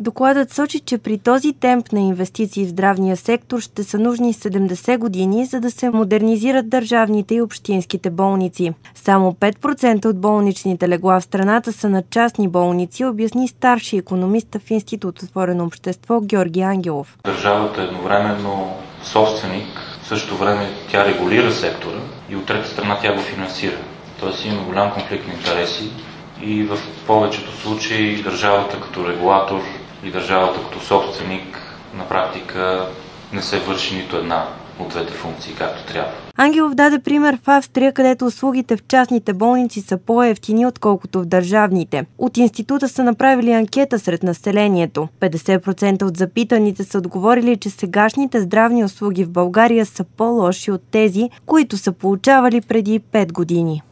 Докладът сочи, че при този темп на инвестиции в здравния сектор ще са нужни 70 години, за да се модернизират държавните и общинските болници. Само 5% от болничните легла в страната са на частни болници, обясни старши икономист в Институт Отворено общество Георги Ангелов. Държавата е едновременно собственик, в същото време тя регулира сектора и от трета страна тя го финансира. Тоест има голям конфликт на интереси и в повечето случаи държавата като регулатор и държавата като собственик на практика не се върши нито една от двете функции както трябва. Ангелов даде пример в Австрия, където услугите в частните болници са по-евтини, отколкото в държавните. От института са направили анкета сред населението. 50% от запитаните са отговорили, че сегашните здравни услуги в България са по-лоши от тези, които са получавали преди 5 години.